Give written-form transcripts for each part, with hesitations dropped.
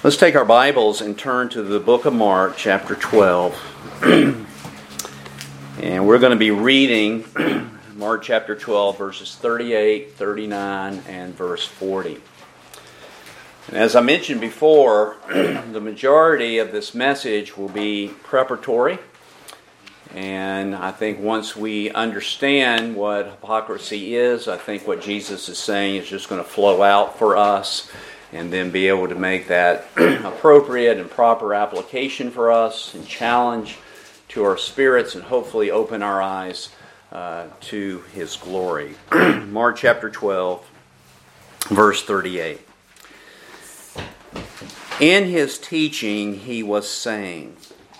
Let's take our Bibles and turn to the book of Mark, chapter 12. And we're going to be reading Mark chapter 12, verses 38, 39, and verse 40. And as I mentioned before, the majority of this message will be preparatory. And I think once we understand what hypocrisy is, I think what Jesus is saying is just going to flow out for us, and then be able to make that appropriate and proper application for us and challenge to our spirits and hopefully open our eyes to His glory. Mark chapter 12, verse 38. In His teaching He was saying,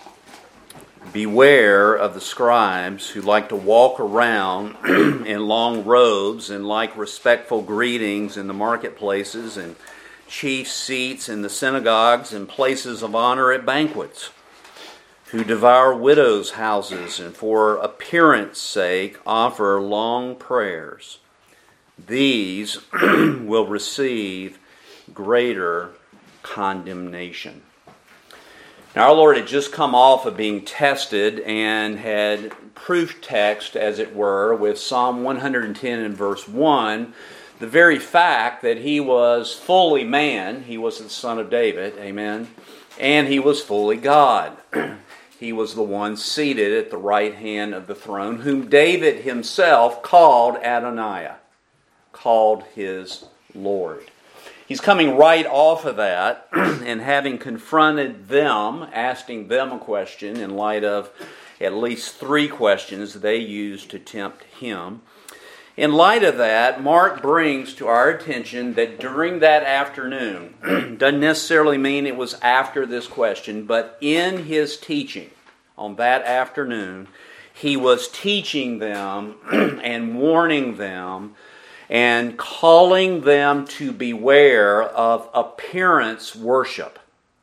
"Beware of the scribes who like to walk around in long robes and like respectful greetings in the marketplaces and chief seats in the synagogues and places of honor at banquets, who devour widows' houses and for appearance sake offer long prayers. These will receive greater condemnation." Now, our Lord had just come off of being tested and had proof text, as it were, with Psalm 110 and verse 1, the very fact that He was fully man. He was the Son of David, amen, and He was fully God. He was the one seated at the right hand of the throne, whom David himself called Adonai, called his Lord. He's coming right off of that, and having confronted them, asking them a question in light of at least three questions they used to tempt Him. In light of that, Mark brings to our attention that during that afternoon, doesn't necessarily mean it was after this question, but in His teaching on that afternoon, He was teaching them and warning them and calling them to beware of appearance worship.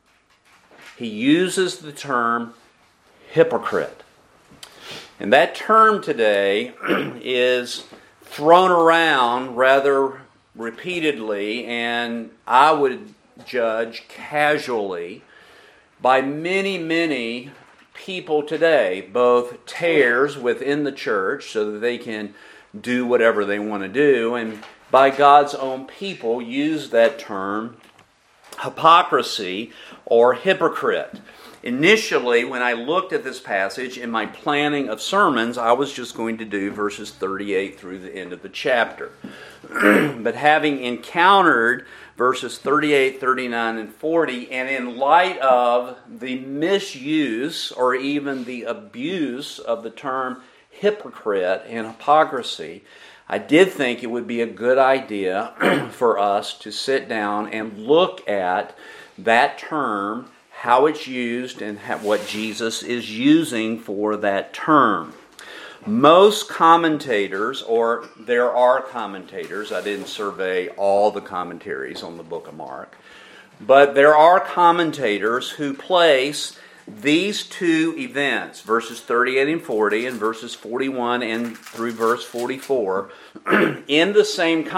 He uses the term hypocrite. And that term today is thrown around rather repeatedly, and I would judge casually, by many people today, both tares within the church so that they can do whatever they want to do, and by God's own people use that term hypocrisy or hypocrite. Initially, when I looked at this passage in my planning of sermons, I was just going to do verses 38 through the end of the chapter. But having encountered verses 38, 39, and 40, and in light of the misuse or even the abuse of the term hypocrite and hypocrisy, I did think it would be a good idea for us to sit down and look at that term, how it's used, and what Jesus is using for that term. Most commentators, or there are commentators, I didn't survey all the commentaries on the book of Mark, but there are commentators who place these two events, verses 38 and 40 and verses 41 and through verse 44, in the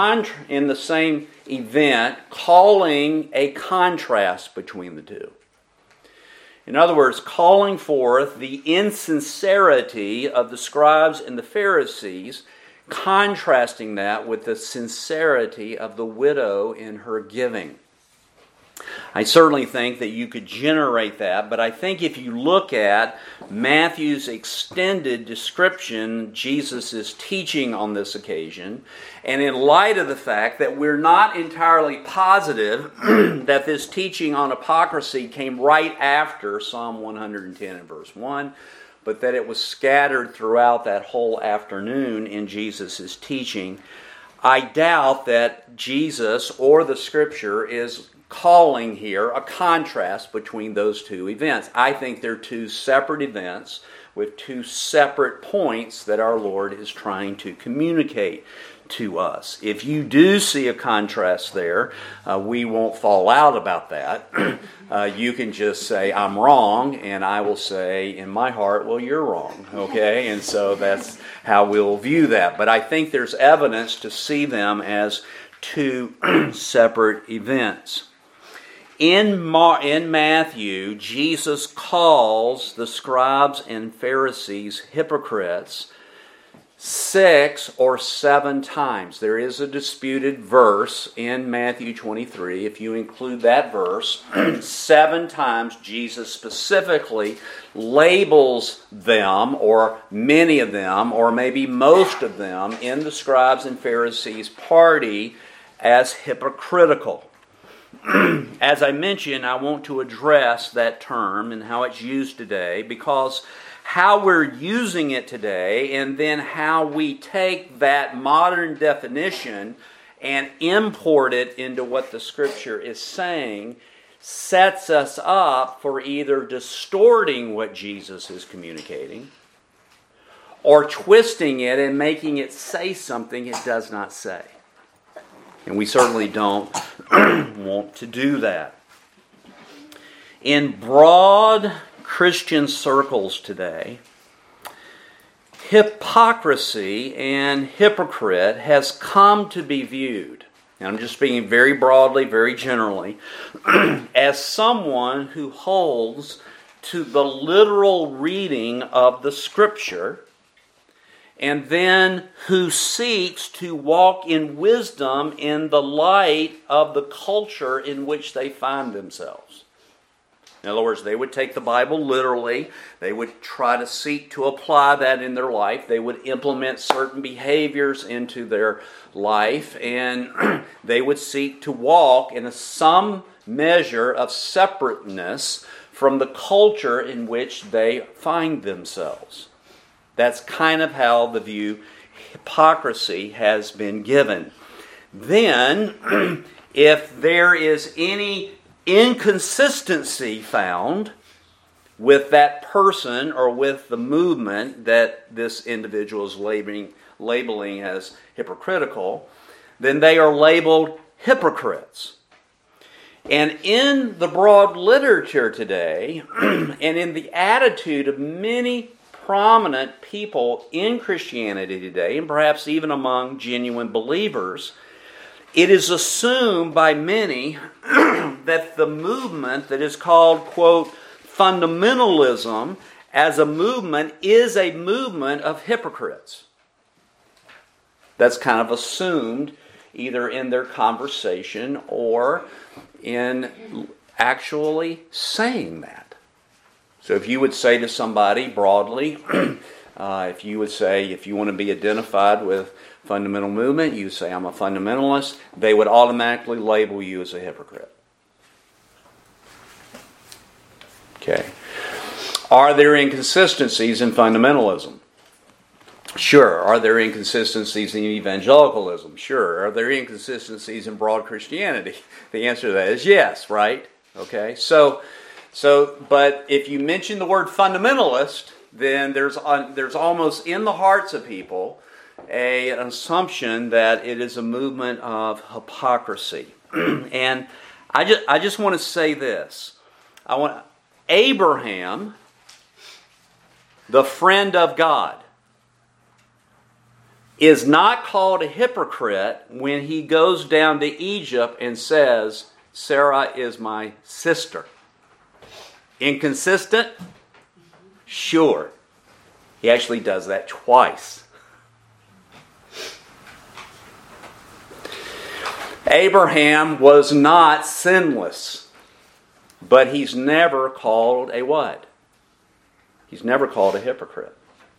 same event, calling a contrast between the two. In other words, calling forth the insincerity of the scribes and the Pharisees, contrasting that with the sincerity of the widow in her giving. I certainly think that you could generate that, but I think if you look at Matthew's extended description, Jesus' teaching on this occasion, and in light of the fact that we're not entirely positive that this teaching on hypocrisy came right after Psalm 110 and verse 1, but that it was scattered throughout that whole afternoon in Jesus' teaching, I doubt that Jesus or the Scripture is calling here a contrast between those two events. I think they're two separate events with two separate points that our Lord is trying to communicate to us. If you do see a contrast there, we won't fall out about that. You can just say, "I'm wrong," and I will say in my heart, "Well, you're wrong." Okay? And so that's how we'll view that. But I think there's evidence to see them as two separate events. In Matthew, Jesus calls the scribes and Pharisees hypocrites 6 or 7 times. There is a disputed verse in Matthew 23. If you include that verse, 7 times Jesus specifically labels them, or many of them, or maybe most of them, in the scribes and Pharisees' party as hypocritical. As I mentioned, I want to address that term and how it's used today, because how we're using it today and then how we take that modern definition and import it into what the Scripture is saying sets us up for either distorting what Jesus is communicating or twisting it and making it say something it does not say. And we certainly don't want to do that. In broad Christian circles today, hypocrisy and hypocrite has come to be viewed, and I'm just speaking very broadly, very generally, as someone who holds to the literal reading of the Scripture and then who seeks to walk in wisdom in the light of the culture in which they find themselves. In other words, they would take the Bible literally. They would try to seek to apply that in their life. They would implement certain behaviors into their life, and they would seek to walk in some measure of separateness from the culture in which they find themselves. That's kind of how the view hypocrisy has been given. Then, if there is any inconsistency found with that person or with the movement that this individual is labeling as hypocritical, then they are labeled hypocrites. And in the broad literature today, and in the attitude of many prominent people in Christianity today, and perhaps even among genuine believers, it is assumed by many that the movement that is called, quote, fundamentalism as a movement is a movement of hypocrites. That's kind of assumed either in their conversation or in actually saying that. So if you would say to somebody broadly, if you would say, if you want to be identified with fundamental movement, you say, I'm a fundamentalist, they would automatically label you as a hypocrite. Okay. Are there inconsistencies in fundamentalism? Sure. Are there inconsistencies in evangelicalism? Sure. Are there inconsistencies in broad Christianity? The answer to that is yes, right? Okay. So, but if you mention the word fundamentalist, then there's almost in the hearts of people an assumption that it is a movement of hypocrisy. And I just want to say this. Abraham, the friend of God, is not called a hypocrite when he goes down to Egypt and says, Sarah is my sister. Inconsistent? Sure. He actually does that twice. Abraham was not sinless, but he's never called a what? He's never called a hypocrite.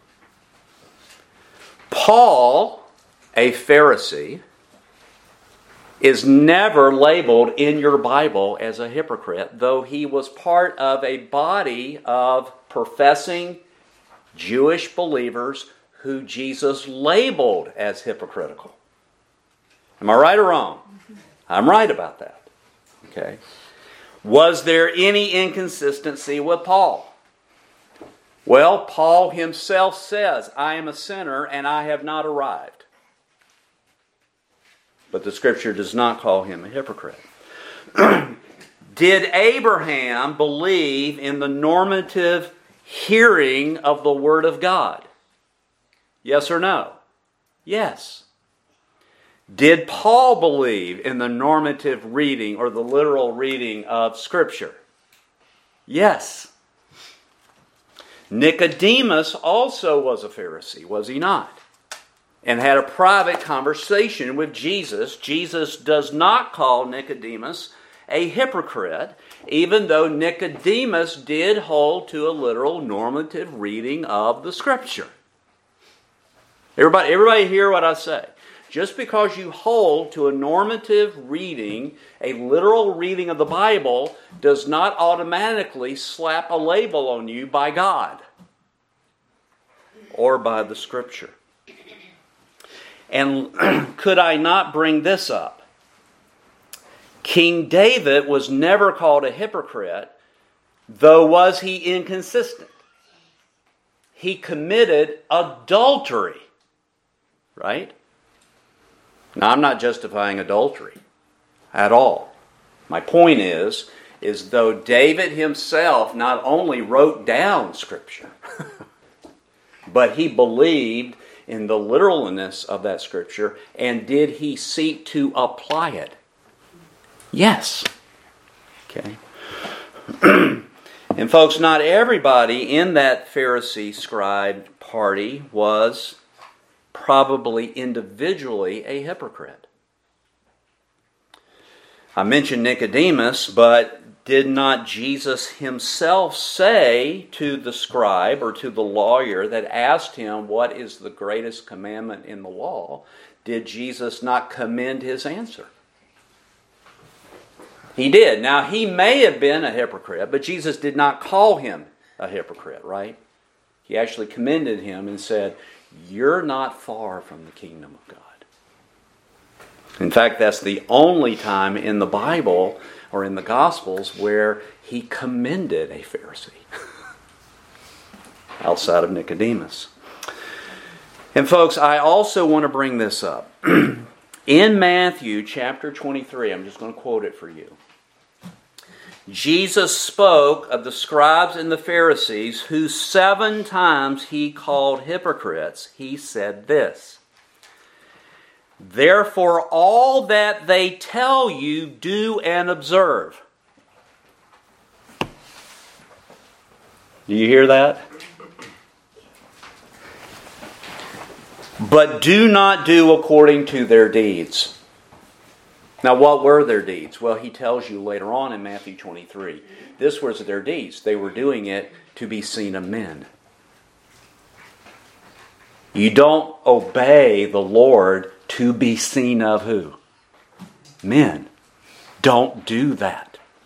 Paul, a Pharisee, is never labeled in your Bible as a hypocrite, though he was part of a body of professing Jewish believers who Jesus labeled as hypocritical. Am I right or wrong? I'm right about that. Okay. Was there any inconsistency with Paul? Well, Paul himself says, I am a sinner and I have not arrived. But the Scripture does not call him a hypocrite. Did Abraham believe in the normative hearing of the Word of God? Yes or no? Yes. Did Paul believe in the normative reading or the literal reading of Scripture? Yes. Nicodemus also was a Pharisee, was he not? And had a private conversation with Jesus. Jesus does not call Nicodemus a hypocrite, even though Nicodemus did hold to a literal normative reading of the Scripture. Everybody hear what I say? Just because you hold to a normative reading, a literal reading of the Bible, does not automatically slap a label on you by God or by the Scripture. And could I not bring this up? King David was never called a hypocrite, though was he inconsistent. He committed adultery, right? Now, I'm not justifying adultery at all. My point is though David himself not only wrote down Scripture, but he believed in the literalness of that Scripture, and did he seek to apply it? Yes. Okay. And folks, not everybody in that Pharisee scribe party was probably individually a hypocrite. I mentioned Nicodemus, but did not Jesus himself say to the scribe or to the lawyer that asked him what is the greatest commandment in the law? Did Jesus not commend his answer? He did. Now, he may have been a hypocrite, but Jesus did not call him a hypocrite, right? He actually commended him and said, "You're not far from the kingdom of God." In fact, that's the only time in the Bible or in the Gospels where he commended a Pharisee outside of Nicodemus. And folks, I also want to bring this up. In Matthew chapter 23, I'm just going to quote it for you. Jesus spoke of the scribes and the Pharisees, who 7 times he called hypocrites. He said this: "Therefore all that they tell you, do and observe." Do you hear that? "But do not do according to their deeds." Now, what were their deeds? Well, he tells you later on in Matthew 23. This was their deeds. They were doing it to be seen of men. You don't obey the Lord to be seen of who? Men. Don't do that.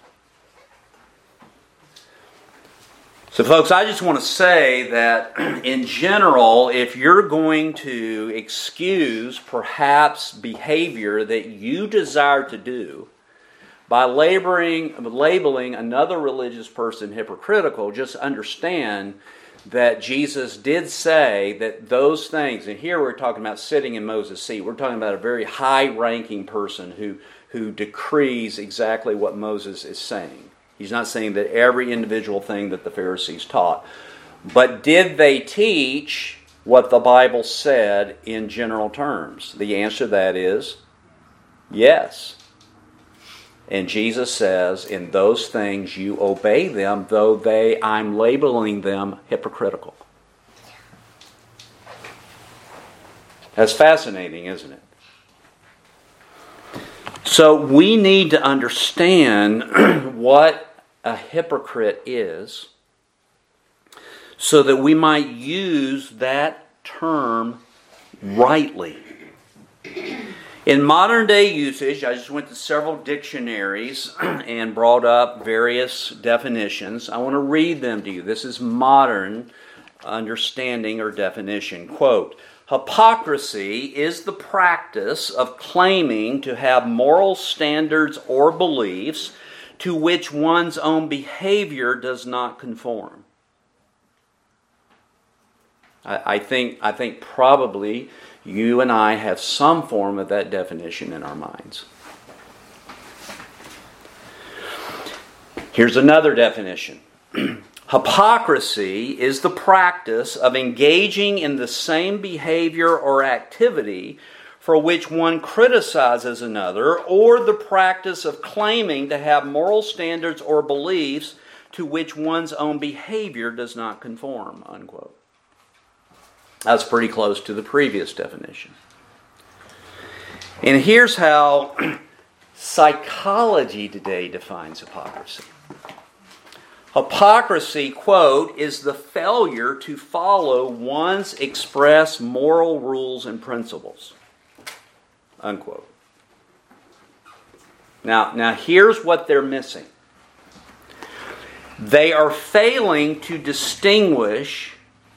So folks, I just want to say that in general, if you're going to excuse perhaps behavior that you desire to do by labeling another religious person hypocritical, just understand that Jesus did say that those things, and here we're talking about sitting in Moses' seat, we're talking about a very high-ranking person who decrees exactly what Moses is saying. He's not saying that every individual thing that the Pharisees taught. But did they teach what the Bible said in general terms? The answer to that is yes. And Jesus says, in those things you obey them, though I'm labeling them hypocritical. That's fascinating, isn't it? So we need to understand what a hypocrite is, so that we might use that term rightly. In modern day usage, I just went to several dictionaries and brought up various definitions. I want to read them to you. This is modern understanding or definition. Quote, "Hypocrisy is the practice of claiming to have moral standards or beliefs to which one's own behavior does not conform." I think probably you and I have some form of that definition in our minds. Here's another definition. Hypocrisy is the practice of engaging in the same behavior or activity for which one criticizes another, or the practice of claiming to have moral standards or beliefs to which one's own behavior does not conform, unquote. That's pretty close to the previous definition. And here's how psychology today defines hypocrisy. Hypocrisy, quote, is the failure to follow one's express moral rules and principles, unquote. Now here's what they're missing. They are failing to distinguish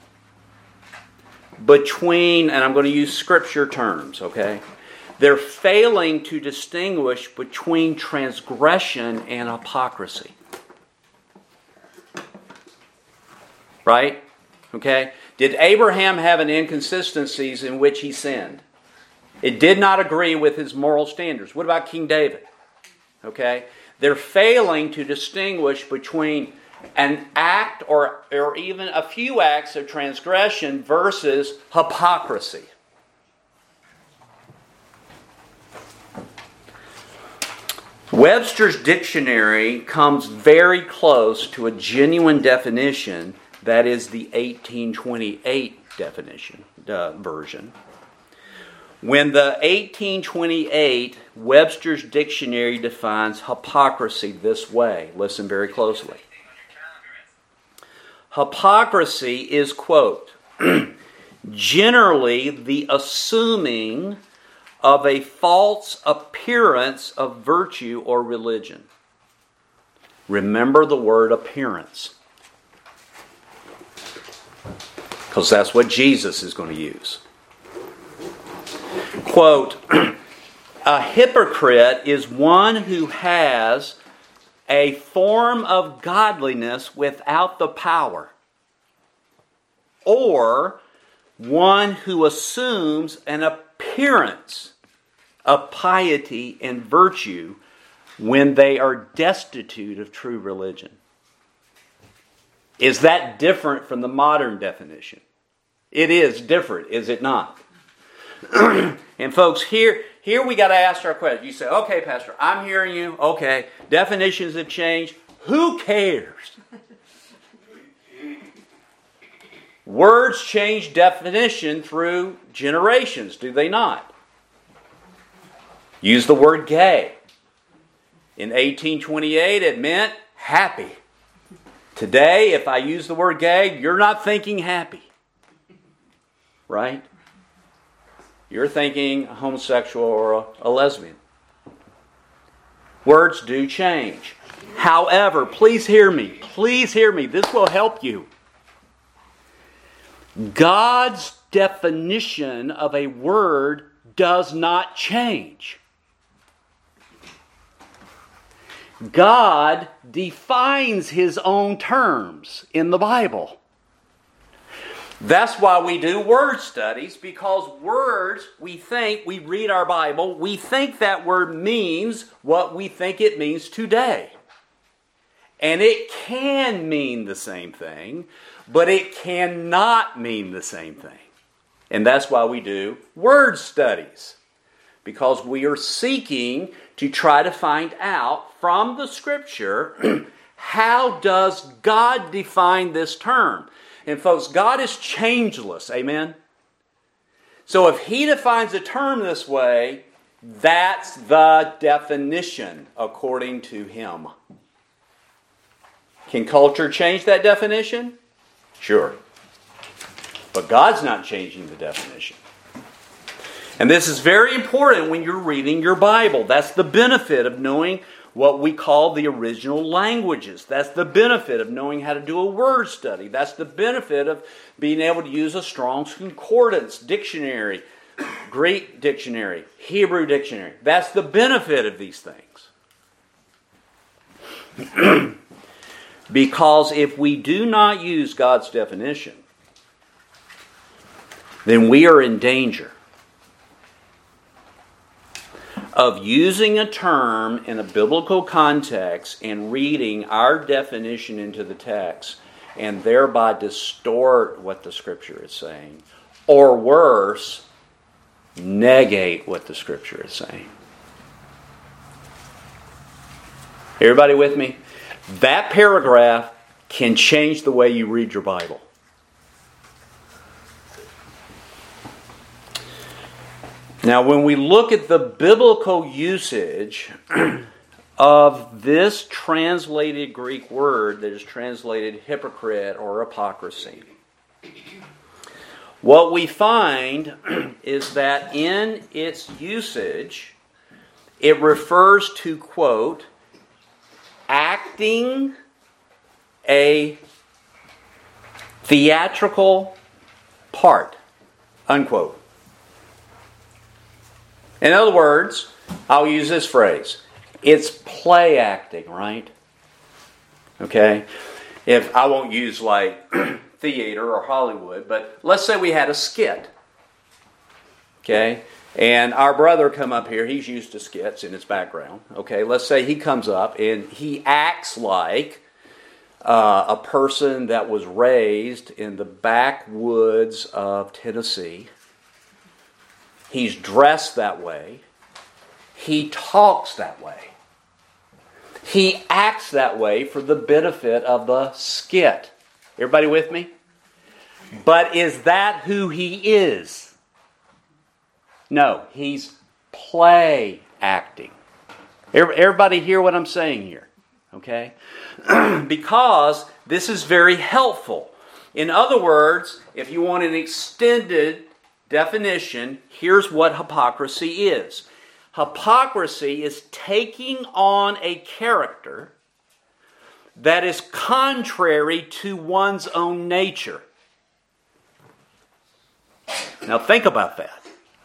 between, and I'm going to use scripture terms, okay? They're failing to distinguish between transgression and hypocrisy. Right? Okay? Did Abraham have an inconsistencies in which he sinned? It did not agree with his moral standards. What about King David? Okay? They're failing to distinguish between an act or even a few acts of transgression versus hypocrisy. Webster's dictionary comes very close to a genuine definition, that is the 1828 definition, version. When the 1828 Webster's dictionary defines hypocrisy this way, listen very closely. Hypocrisy is, quote, generally the assuming of a false appearance of virtue or religion. Remember the word appearance, because that's what Jesus is going to use. Quote, a hypocrite is one who has a form of godliness without the power, or one who assumes an appearance of piety and virtue when they are destitute of true religion. Is that different from the modern definition? It is different, is it not? And folks, here we got to ask our question. You say, okay, Pastor, I'm hearing you. Okay, definitions have changed. Who cares? Words change definition through generations, do they not? Use the word gay. In 1828, it meant happy. Today, if I use the word gay, you're not thinking happy. Right? You're thinking a homosexual or a lesbian. Words do change. However, please hear me. Please hear me. This will help you. God's definition of a word does not change. God defines His own terms in the Bible. That's why we do word studies, because words, we read our Bible, we think that word means what we think it means today. And it can mean the same thing, but it cannot mean the same thing. And that's why we do word studies, because we are seeking to try to find out from the Scripture, how does God define this term? And folks, God is changeless, amen? So if He defines a term this way, that's the definition according to Him. Can culture change that definition? Sure. But God's not changing the definition. And this is very important when you're reading your Bible. That's the benefit of knowing what we call the original languages. That's the benefit of knowing how to do a word study. That's the benefit of being able to use a Strong's Concordance dictionary, Greek dictionary, Hebrew dictionary. That's the benefit of these things. Because if we do not use God's definition, then we are in danger of using a term in a biblical context and reading our definition into the text and thereby distort what the Scripture is saying. Or worse, negate what the Scripture is saying. Everybody with me? That paragraph can change the way you read your Bible. Now, when we look at the biblical usage of this translated Greek word that is translated hypocrite or hypocrisy, what we find is that in its usage, it refers to, quote, acting a theatrical part, unquote. In other words, I'll use this phrase. It's play acting, right? Okay? If I won't use like theater or Hollywood, but let's say we had a skit. Okay? And our brother come up here, he's used to skits in his background. Okay, let's say he comes up and he acts like a person that was raised in the backwoods of Tennessee. He's dressed that way. He talks that way. He acts that way for the benefit of the skit. Everybody with me? But is that who he is? No, he's play acting. Everybody hear what I'm saying here? Okay? Because this is very helpful. In other words, if you want an extended definition, here's what hypocrisy is. Hypocrisy is taking on a character that is contrary to one's own nature. Now think about that.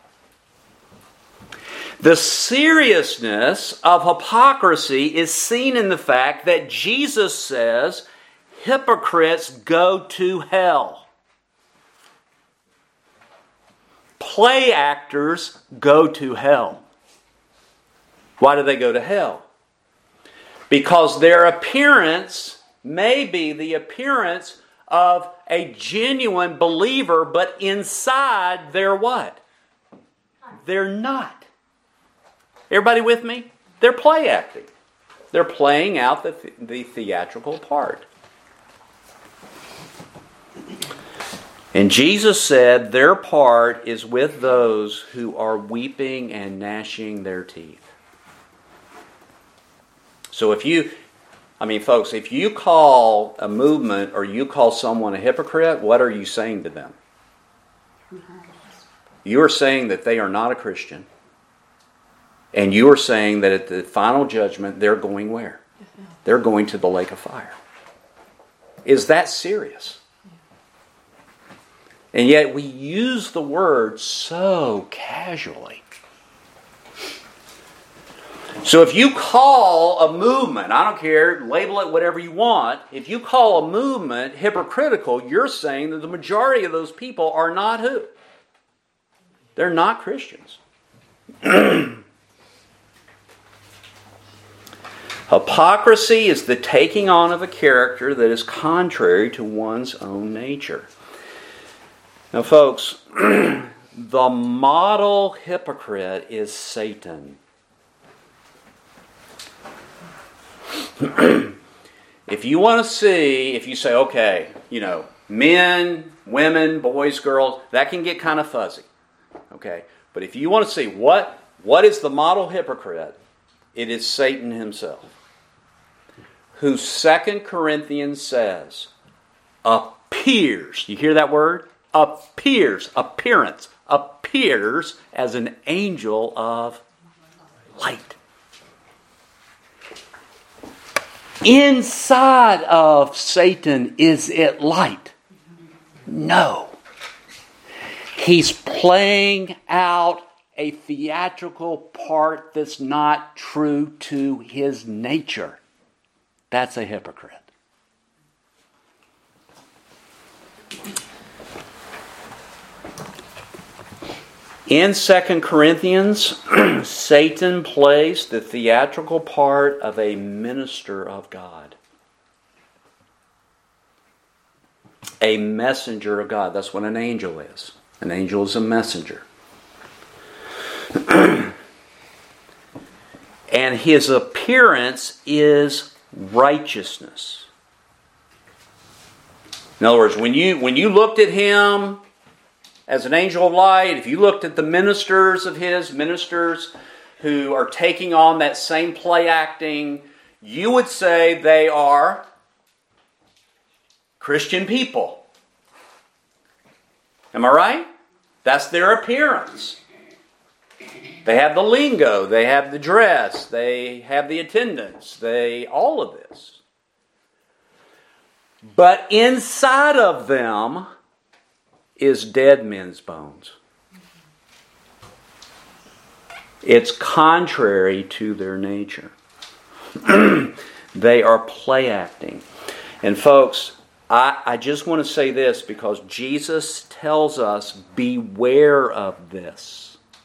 The seriousness of hypocrisy is seen in the fact that Jesus says hypocrites go to hell. Play actors go to hell. Why do they go to hell? Because their appearance may be the appearance of a genuine believer, but inside they're what? They're not. Everybody with me? They're play acting. They're playing out the theatrical part. And Jesus said their part is with those who are weeping and gnashing their teeth. So if you call a movement or you call someone a hypocrite, what are you saying to them? You are saying that they are not a Christian. And you are saying that at the final judgment, they're going where? They're going to the lake of fire. Is that serious? And yet we use the word so casually. So if you call a movement, I don't care, label it whatever you want, if you call a movement hypocritical, you're saying that the majority of those people are not who? They're not Christians. Hypocrisy is the taking on of a character that is contrary to one's own nature. Now, folks, the model hypocrite is Satan. If you want to see, if you say, okay, men, women, boys, girls, that can get kind of fuzzy. Okay, but if you want to see what is the model hypocrite, it is Satan himself, who 2 Corinthians says appears. You hear that word? Appears as an angel of light. Inside of Satan, is it light? No. He's playing out a theatrical part that's not true to his nature. That's a hypocrite. In 2 Corinthians, Satan plays the theatrical part of a minister of God. A messenger of God. That's what an angel is. An angel is a messenger. And his appearance is righteousness. In other words, when you looked at him as an angel of light, if you looked at the ministers who are taking on that same play acting, you would say they are Christian people. Am I right? That's their appearance. They have the lingo, they have the dress, they have the attendance, all of this. But inside of them is dead men's bones. It's contrary to their nature. They are play acting. And folks, I just want to say this because Jesus tells us, beware of this.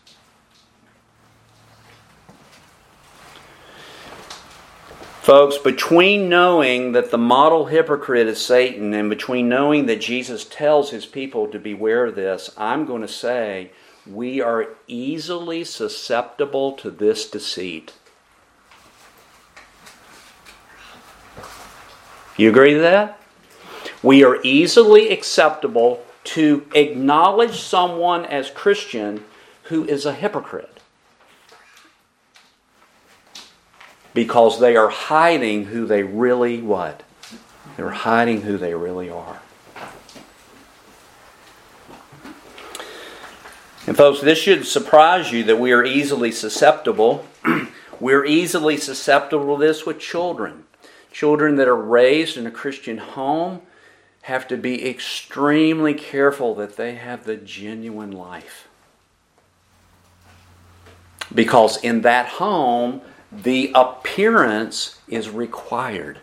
Folks, between knowing that the model hypocrite is Satan and between knowing that Jesus tells his people to beware of this, I'm going to say we are easily susceptible to this deceit. You agree with that? We are easily acceptable to acknowledge someone as Christian who is a hypocrite. Because they are hiding who they really what? They're hiding who they really are. And folks, this should surprise you that we are easily susceptible. We're easily susceptible to this with children. Children that are raised in a Christian home have to be extremely careful that they have the genuine life. Because in that home, the appearance is required.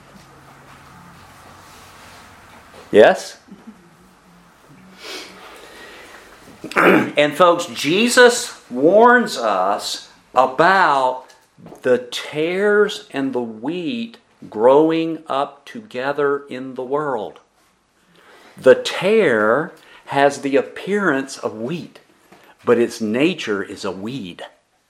Yes? And folks, Jesus warns us about the tares and the wheat growing up together in the world. The tare has the appearance of wheat, but its nature is a weed.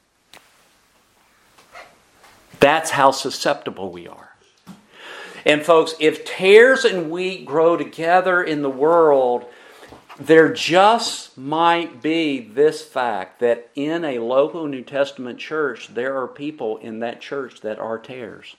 That's how susceptible we are. And folks, if tares and wheat grow together in the world, there just might be this fact that in a local New Testament church, there are people in that church that are tares.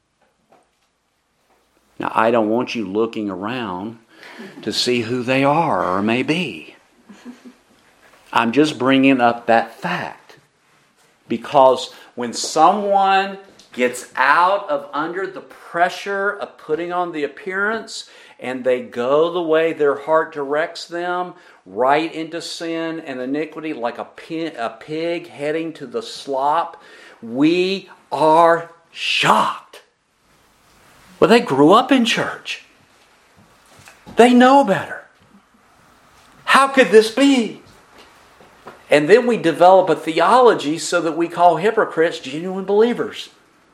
Now, I don't want you looking around to see who they are or may be. I'm just bringing up that fact. Because when someone gets out of under the pressure of putting on the appearance and they go the way their heart directs them, right into sin and iniquity like a pig heading to the slop, we are shocked. Well, they grew up in church. They know better. How could this be? And then we develop a theology so that we call hypocrites genuine believers.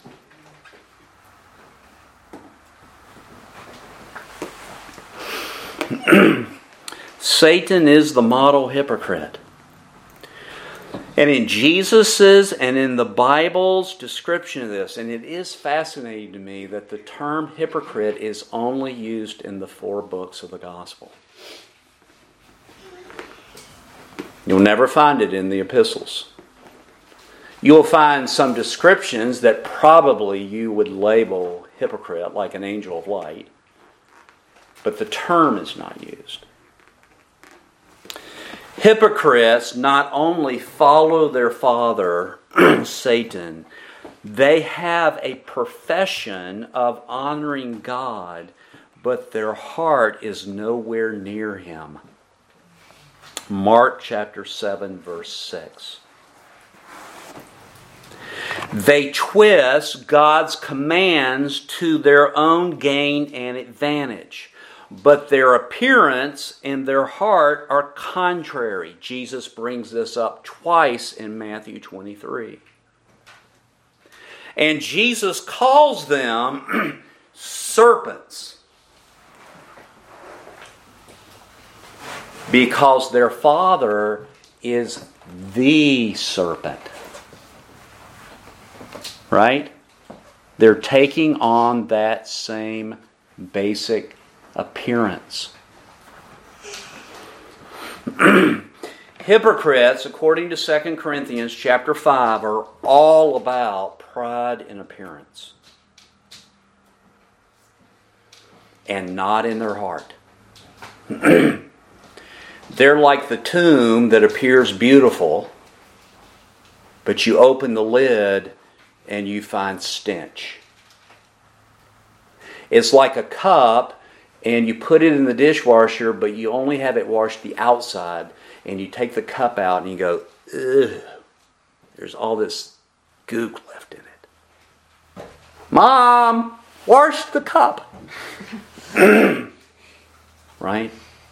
Satan is the model hypocrite. And in Jesus's and in the Bible's description of this, and it is fascinating to me that the term hypocrite is only used in the 4 books of the Gospel. You'll never find it in the epistles. You'll find some descriptions that probably you would label hypocrite, like an angel of light, but the term is not used. Hypocrites not only follow their father, Satan, they have a profession of honoring God, but their heart is nowhere near Him. Mark chapter 7, verse 6. They twist God's commands to their own gain and advantage. But their appearance and their heart are contrary. Jesus brings this up twice in Matthew 23. And Jesus calls them serpents because their father is the serpent. Right? They're taking on that same basic appearance. Hypocrites, according to 2 Corinthians chapter 5, are all about pride in appearance and not in their heart. They're like the tomb that appears beautiful, but you open the lid and you find stench. It's like a cup and you put it in the dishwasher, but you only have it washed the outside, and you take the cup out and you go, ugh, there's all this gook left in it. Mom, wash the cup. Right?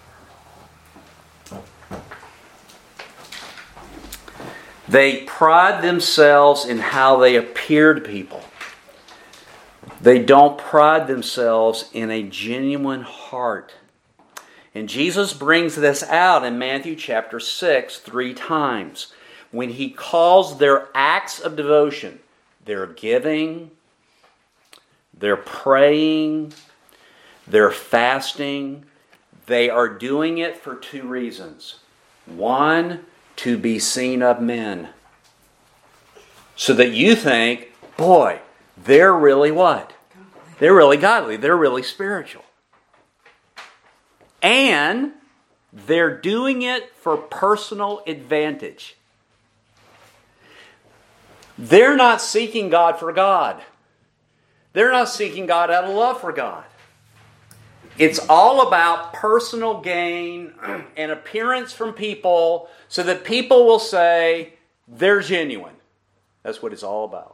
They pride themselves in how they appear to people. They don't pride themselves in a genuine heart. And Jesus brings this out in Matthew chapter 6 3 times when He calls their acts of devotion, their giving, their praying, their fasting. They are doing it for two reasons. One, to be seen of men. So that you think, boy, they're really what? They're really godly. They're really spiritual. And they're doing it for personal advantage. They're not seeking God for God. They're not seeking God out of love for God. It's all about personal gain and appearance from people so that people will say they're genuine. That's what it's all about.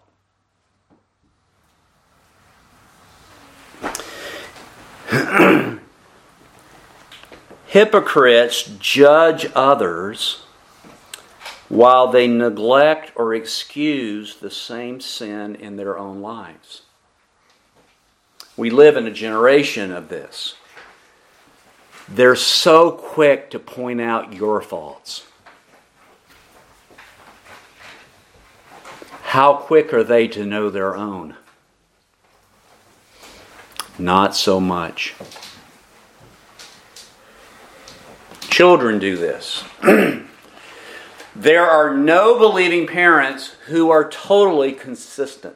Hypocrites judge others while they neglect or excuse the same sin in their own lives. We live in a generation of this. They're so quick to point out your faults. How quick are they to know their own? Not so much. Children do this. There are no believing parents who are totally consistent.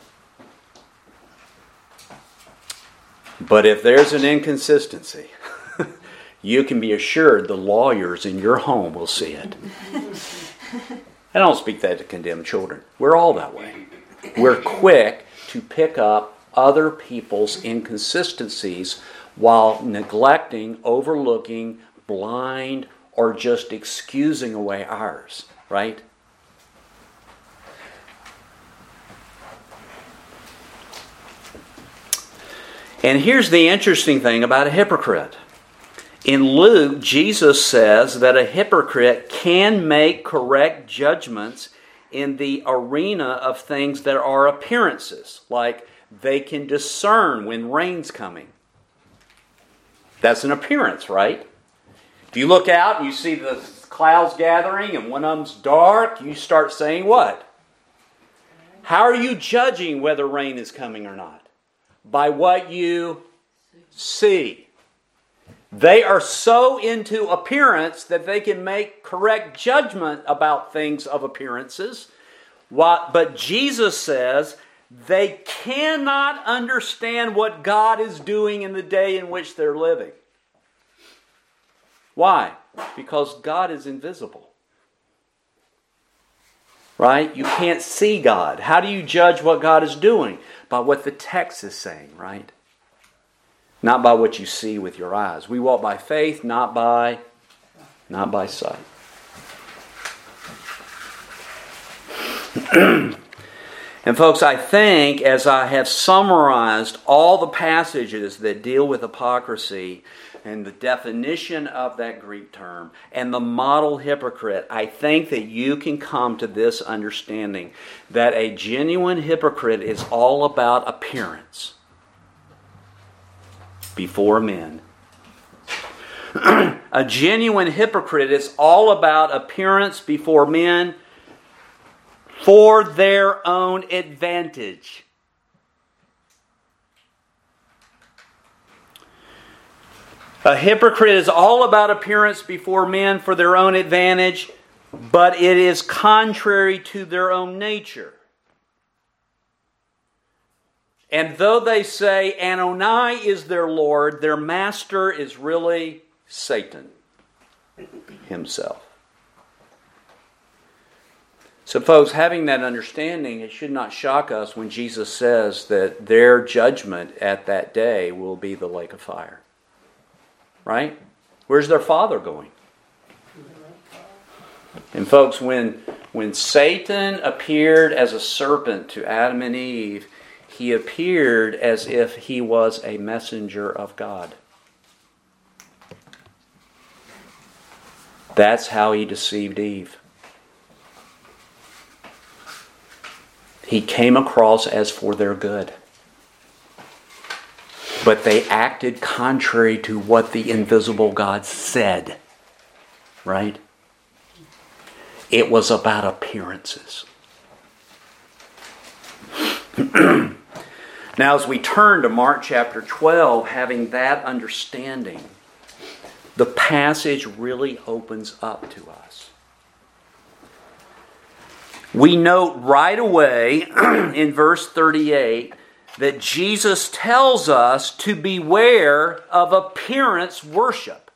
But if there's an inconsistency, you can be assured the lawyers in your home will see it. I don't speak that to condemn children. We're all that way. We're quick to pick up other people's inconsistencies while neglecting, overlooking, blind, or just excusing away ours, right? And here's the interesting thing about a hypocrite. In Luke, Jesus says that a hypocrite can make correct judgments in the arena of things that are appearances, like they can discern when rain's coming. That's an appearance, right? If you look out and you see the clouds gathering and one of them's dark, you start saying what? How are you judging whether rain is coming or not? By what you see. They are so into appearance that they can make correct judgment about things of appearances. But Jesus says they cannot understand what God is doing in the day in which they're living. Why? Because God is invisible. Right? You can't see God. How do you judge what God is doing? By what the text is saying, right? Not by what you see with your eyes. We walk by faith, not by sight. And folks, I think as I have summarized all the passages that deal with hypocrisy and the definition of that Greek term and the model hypocrite, I think that you can come to this understanding that a genuine hypocrite is all about appearance before men. A genuine hypocrite is all about appearance before men for their own advantage. A hypocrite is all about appearance before men for their own advantage, but it is contrary to their own nature. And though they say Anoni is their Lord, their master is really Satan himself. So folks, having that understanding, it should not shock us when Jesus says that their judgment at that day will be the lake of fire. Right? Where's their father going? And folks, when Satan appeared as a serpent to Adam and Eve, he appeared as if he was a messenger of God. That's how he deceived Eve. He came across as for their good. But they acted contrary to what the invisible God said. Right? It was about appearances. Now, as we turn to Mark chapter 12, having that understanding, the passage really opens up to us. We note right away in verse 38 that Jesus tells us to beware of appearance worship.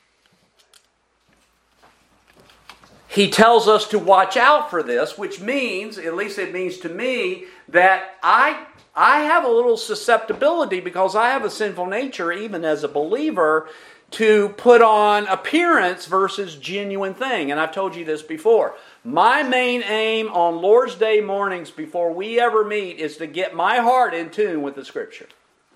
He tells us to watch out for this, which means, at least it means to me, that I have a little susceptibility because I have a sinful nature, even as a believer, to put on appearance versus genuine thing. And I've told you this before. My main aim on Lord's Day mornings before we ever meet is to get my heart in tune with the Scripture.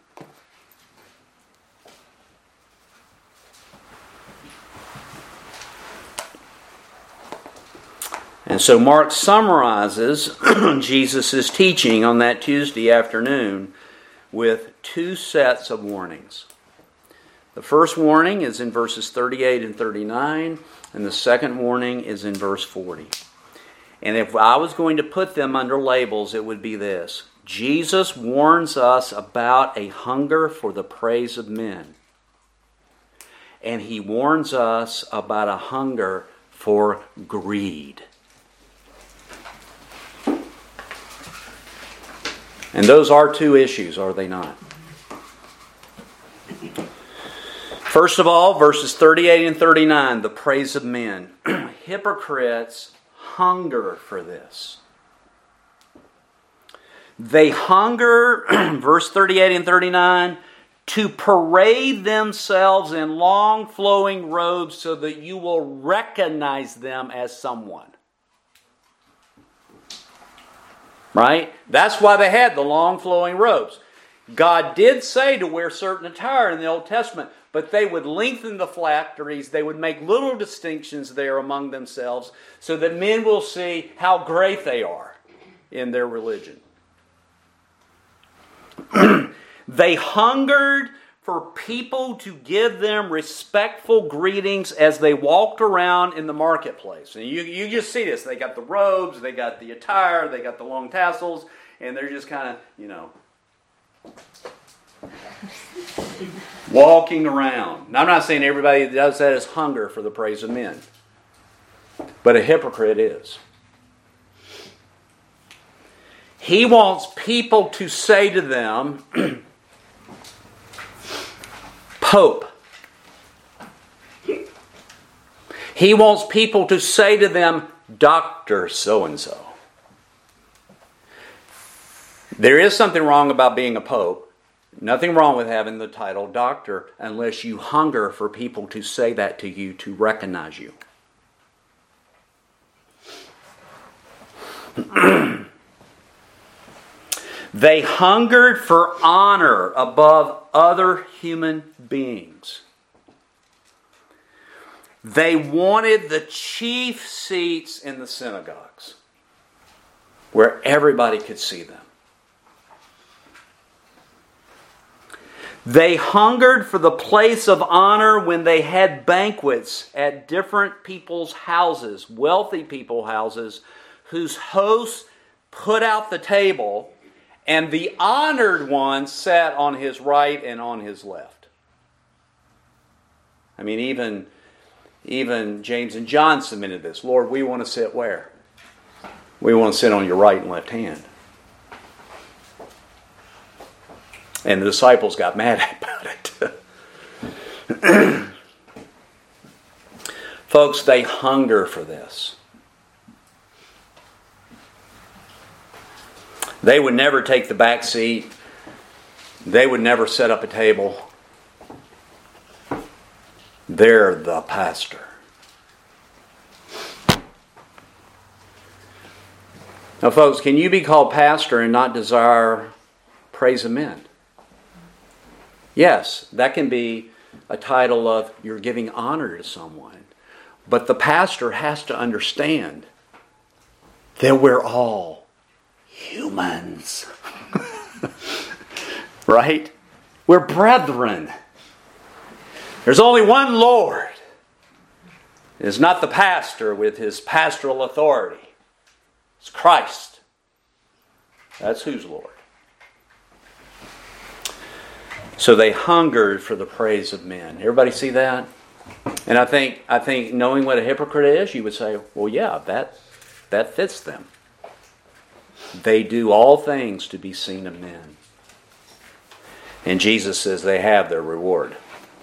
And so Mark summarizes Jesus' teaching on that Tuesday afternoon with two sets of warnings. The first warning is in verses 38 and 39, and the second warning is in verse 40. And if I was going to put them under labels, it would be this. Jesus warns us about a hunger for the praise of men. And he warns us about a hunger for greed. And those are two issues, are they not? First of all, verses 38 and 39, the praise of men. Hypocrites hunger for this. They hunger, verse 38 and 39, to parade themselves in long flowing robes so that you will recognize them as someone. Right? That's why they had the long flowing robes. God did say to wear certain attire in the Old Testament, but they would lengthen the phylacteries. They would make little distinctions there among themselves so that men will see how great they are in their religion. They hungered for people to give them respectful greetings as they walked around in the marketplace. And you just see this. They got the robes, they got the attire, they got the long tassels, and they're just kind of, walking around. Now, I'm not saying everybody that does that is hunger for the praise of men. But a hypocrite is. He wants people to say to them, Pope. He wants people to say to them, Dr. So-and-so. There is something wrong about being a pope. Nothing wrong with having the title doctor unless you hunger for people to say that to you, to recognize you. They hungered for honor above other human beings. They wanted the chief seats in the synagogues where everybody could see them. They hungered for the place of honor when they had banquets at different people's houses, wealthy people's houses, whose hosts put out the table, and the honored one sat on his right and on his left. I mean, even James and John submitted this. Lord, we want to sit where? We want to sit on your right and left hand. And the disciples got mad about it. Folks, they hunger for this. They would never take the back seat. They would never set up a table. They're the pastor. Now, folks, can you be called pastor and not desire praise of men? Yes, that can be a title of you're giving honor to someone. But the pastor has to understand that we're all humans. Right? We're brethren. There's only one Lord. It is not the pastor with his pastoral authority. It's Christ. That's who's Lord. So they hungered for the praise of men. Everybody see that? And I think knowing what a hypocrite is, you would say, well, yeah, that fits them. They do all things to be seen of men. And Jesus says they have their reward.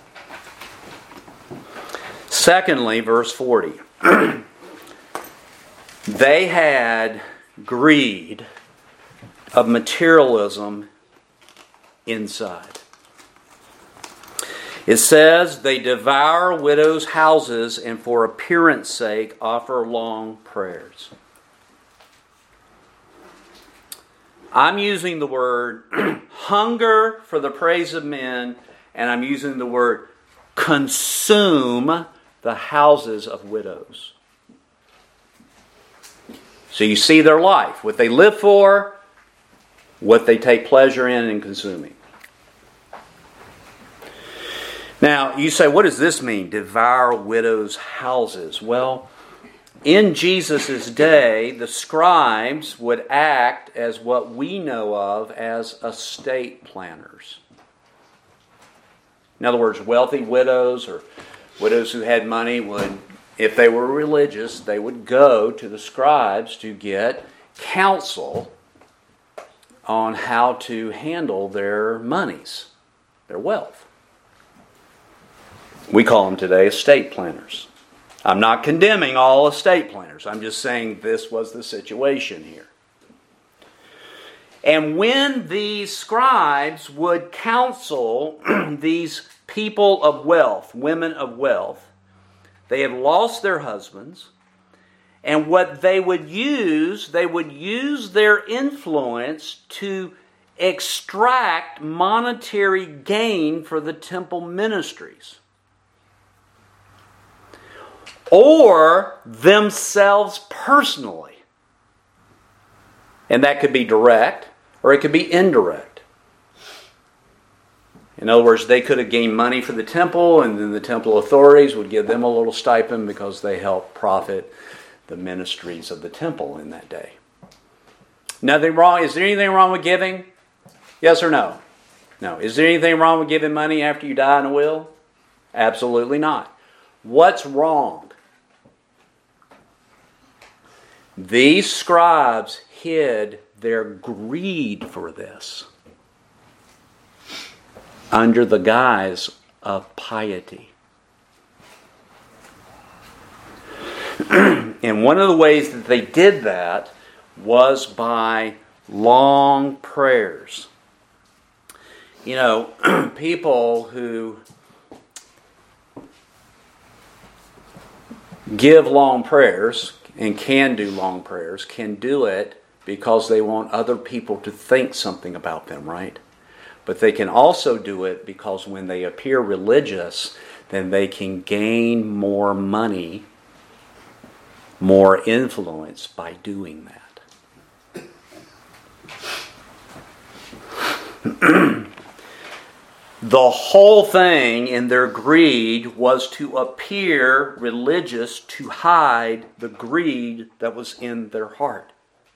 Secondly, verse 40. They had greed of materialism inside. It says, they devour widows' houses and for appearance sake offer long prayers. I'm using the word hunger for the praise of men, and I'm using the word consume the houses of widows. So you see their life, what they live for, what they take pleasure in and consuming. Now, you say, what does this mean? Devour widows' houses. Well, in Jesus' day, the scribes would act as what we know of as estate planners. In other words, wealthy widows or widows who had money would, if they were religious, they would go to the scribes to get counsel on how to handle their monies, their wealth. We call them today estate planners. I'm not condemning all estate planners. I'm just saying this was the situation here. And when these scribes would counsel these people of wealth, women of wealth, they had lost their husbands, and what they would use their influence to extract monetary gain for the temple ministries. Or themselves personally. And that could be direct, or it could be indirect. In other words, they could have gained money for the temple, and then the temple authorities would give them a little stipend because they helped profit the ministries of the temple in that day. Nothing wrong. Is there anything wrong with giving? Yes or no? No. Is there anything wrong with giving money after you die in a will? Absolutely not. What's wrong? These scribes hid their greed for this under the guise of piety. And one of the ways that they did that was by long prayers. You know, people who give long prayers and can do long prayers can do it because they want other people to think something about them, right? But they can also do it because when they appear religious, then they can gain more money, more influence by doing that. The whole thing in their greed was to appear religious to hide the greed that was in their heart.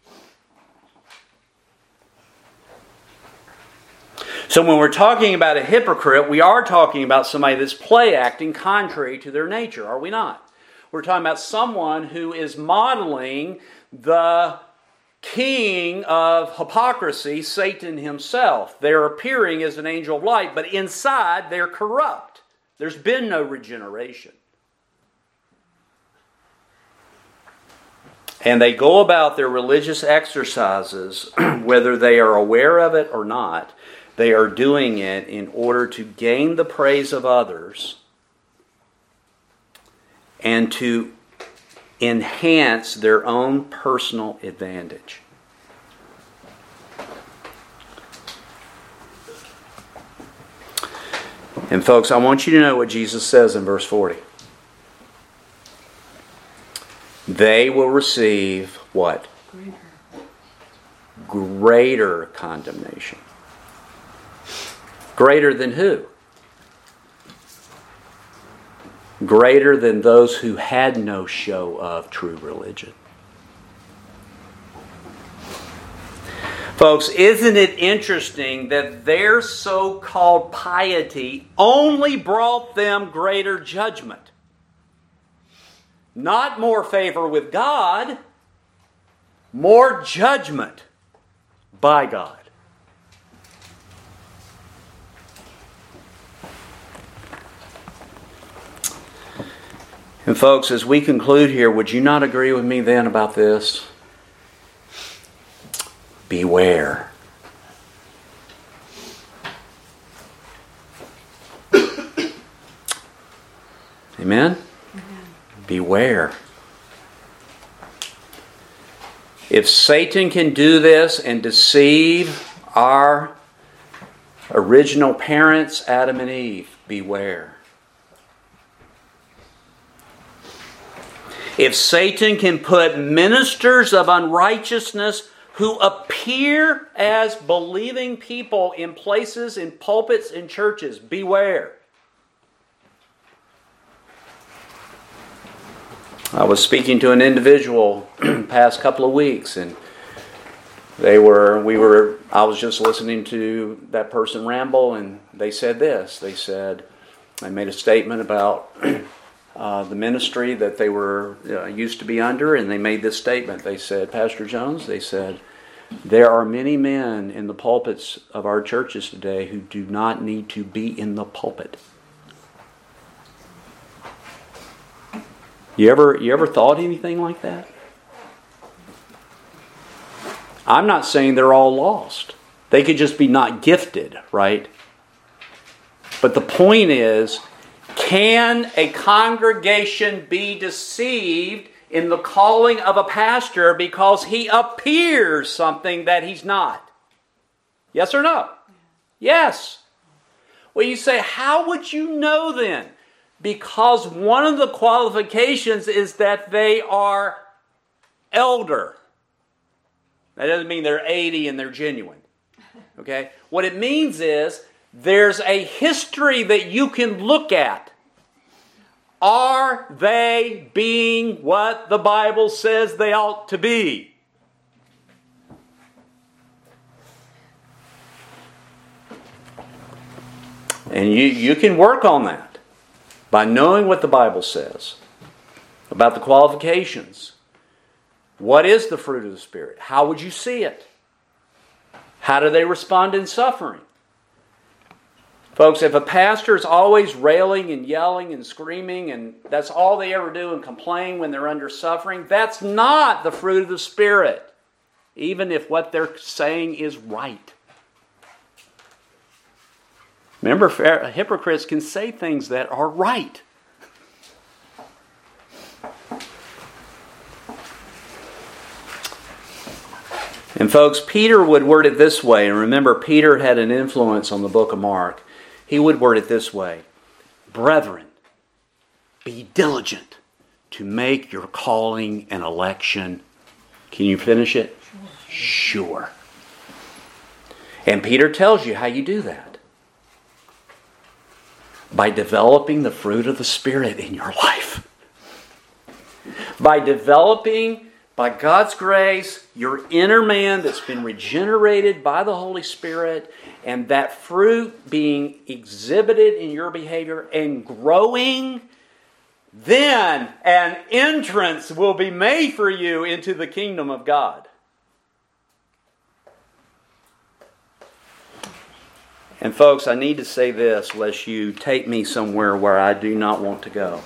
So when we're talking about a hypocrite, we are talking about somebody that's play acting contrary to their nature, are we not? We're talking about someone who is modeling the king of hypocrisy, Satan himself. They're appearing as an angel of light, but inside they're corrupt. There's been no regeneration. And they go about their religious exercises, whether they are aware of it or not. They are doing it in order to gain the praise of others and to enhance their own personal advantage. And folks, I want you to know what Jesus says in verse 40. They will receive what? Greater condemnation. Greater than who? Greater than those who had no show of true religion. Folks, isn't it interesting that their so-called piety only brought them greater judgment? Not more favor with God, more judgment by God. And folks, as we conclude here, would you not agree with me then about this? Beware. Amen? Beware. If Satan can do this and deceive our original parents, Adam and Eve, beware. If Satan can put ministers of unrighteousness who appear as believing people in places, in pulpits, in churches, beware. I was speaking to an individual past couple of weeks, and I was just listening to that person ramble, and they said this. They made a statement about the ministry that they were used to be under, and they made this statement. They said, Pastor Jones, they said, there are many men in the pulpits of our churches today who do not need to be in the pulpit. You ever thought anything like that? I'm not saying they're all lost. They could just be not gifted, right? But the point is, can a congregation be deceived in the calling of a pastor because he appears something that he's not? Yes or no? Yes. Well, you say, how would you know then? Because one of the qualifications is that they are elder. That doesn't mean they're 80 and they're genuine. Okay? What it means is there's a history that you can look at. Are they being what the Bible says they ought to be? And you can work on that by knowing what the Bible says about the qualifications. What is the fruit of the Spirit? How would you see it? How do they respond in suffering? Folks, if a pastor is always railing and yelling and screaming and that's all they ever do and complain when they're under suffering, that's not the fruit of the Spirit, even if what they're saying is right. Remember, hypocrites can say things that are right. And folks, Peter would word it this way, and remember, Peter had an influence on the book of Mark. He would word it this way: Brethren, be diligent to make your calling and election. Can you finish it? Sure. And Peter tells you how you do that. By developing the fruit of the Spirit in your life. By developing, by God's grace, your inner man that's been regenerated by the Holy Spirit, and that fruit being exhibited in your behavior and growing, then an entrance will be made for you into the kingdom of God. And folks, I need to say this, lest you take me somewhere where I do not want to go.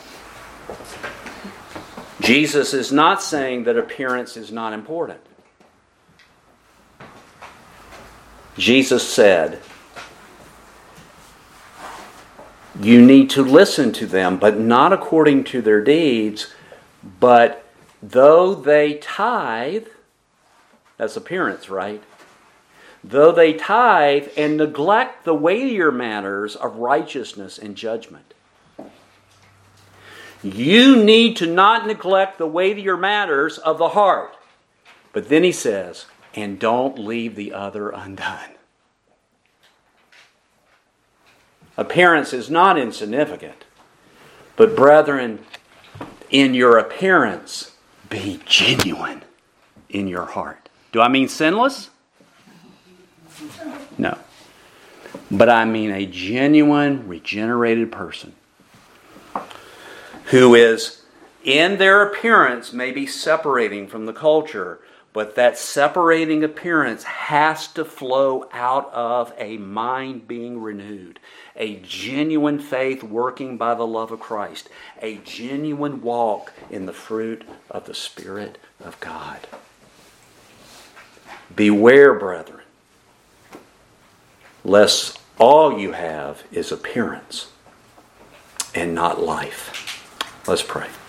Jesus is not saying that appearance is not important. Jesus said, you need to listen to them, but not according to their deeds, but though they tithe, that's appearance, right? Though they tithe and neglect the weightier matters of righteousness and judgment. You need to not neglect the weightier matters of the heart. But then he says, and don't leave the other undone. Appearance is not insignificant. But brethren, in your appearance, be genuine in your heart. Do I mean sinless? No. But I mean a genuine, regenerated person who is, in their appearance, maybe separating from the culture, but that separating appearance has to flow out of a mind being renewed, a genuine faith working by the love of Christ, a genuine walk in the fruit of the Spirit of God. Beware, brethren, lest all you have is appearance and not life. Let's pray.